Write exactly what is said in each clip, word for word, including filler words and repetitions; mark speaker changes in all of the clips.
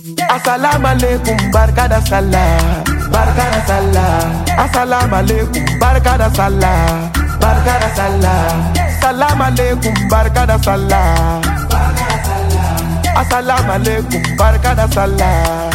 Speaker 1: Assalamu alaikum, barka da sallah, barka da sallah. Assalamu alaikum, barka da sallah, barka da sallah. Assalamu alaikum, barka da sallah, barka da sallah. Assalamu alaikum, barka da sallah.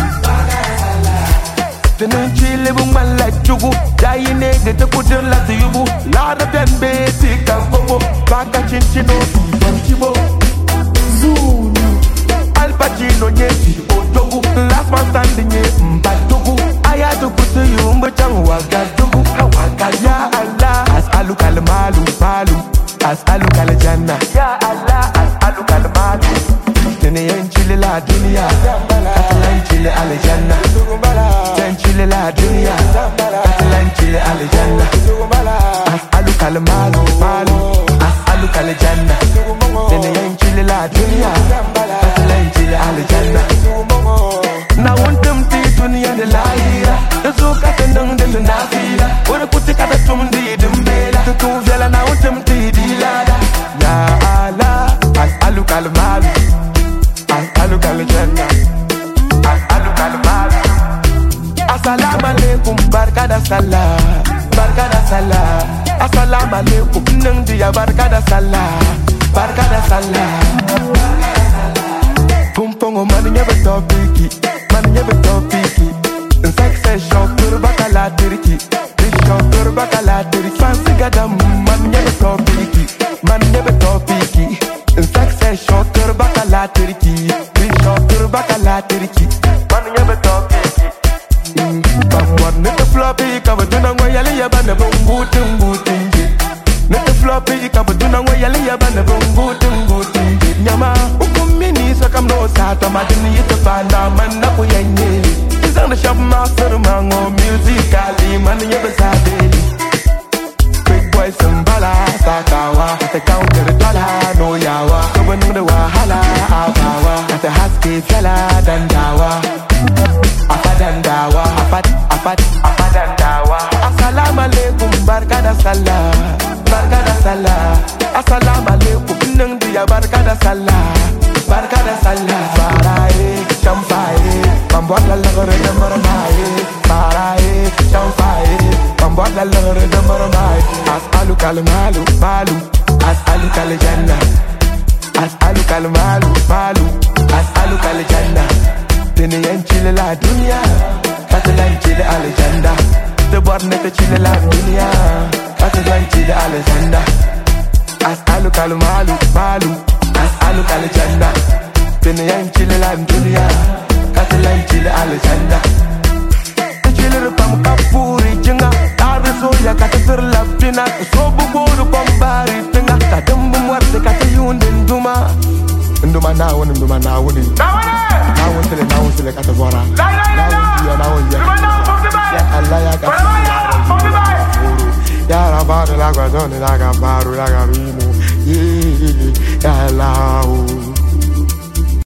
Speaker 1: Tinin chile bu mala chugu, dayi ne de te kudin la tiyubu. La da ten be ti kan bobo, baka chinchino ti chibo. Zulu, Al Pacino nyeti otogu, last man standing ye mbatogu. Aya to put you mbachang wagadogu, waka ya Allah. As alu kal malu malu, as alu kal janna. Ya Allah, as alu kal malu. Tinin chile la dunia, katalan chile al janna. Chile la dunia, katalan chile al janna. As'alu kal malu malu, as'alu kal janna. Tene chile la dunia, katalan chile al janna. Na wontum ti dunia de lahira, zo katandang de nafila. Ora kuti kata tumdi dumbela, tu vela na wontum ti dilada. Ya Allah, as'alu kal malu, as'alu kal janna, as'alu kal malu. Assalamu alaikum, barka da sallah, barka da sallah. Assalamu alaikum, nang dia barka da sallah, barka da sallah. Pumpongo man nyebe topiki, man nyebe topiki. Success shock turba kala tiriki, shock turba kala tiriki. Fancy gadam man nyebe topiki, man nyebe topiki. Success shock turba kala tiriki, shock turba kala tiriki. Man nyebe topiki. Bamwar nete floppy kabaduna ngoyali yabana bungutum butingi. Nete floppy kabaduna ngoyali yabana bungutum butingi. Nyama ukumini sakamno sata madini yitafanda manna kuyenye. Isang the shop master mango musically man yabasabeli. Big boy sambala sakawa, te counter dollar no yawa. Kabanung de wahala abawa, te haske fela dandawa. Apadandawa, apad, apad, apadandawa. Assalamu alaikum, barka da sallah, barka da sallah. Assalamu alaikum, nang dia barka da sallah, barka da sallah. Farae, champae, pambuat la lagore de marmae. Farae, champae, pambuat la lagore de marmae. As'alu kal malu, malu, as'alu kal janna. As'alu kal malu, malu, as'alu kal janna. Tene yen chile la dunia, katalan chile al janda. Te borne te chile la dunia, katalan chile al janda. As'alu kal malu, malu, as'alu kal janda. Tene yen chile la dunia, katalan chile al janda. Te chile rupam kapuri jenga, arre soya katatur la pina. Sobu boru bombari tenga, kadembu muerte katayunden duma. Nduma na woni, nduma na woni. Na won tele, na won tele kata bora. Na won ya, na won ya. Ya Allah ya kasi ya rabadu la gazone la gabaru la garimu. Ya Allah.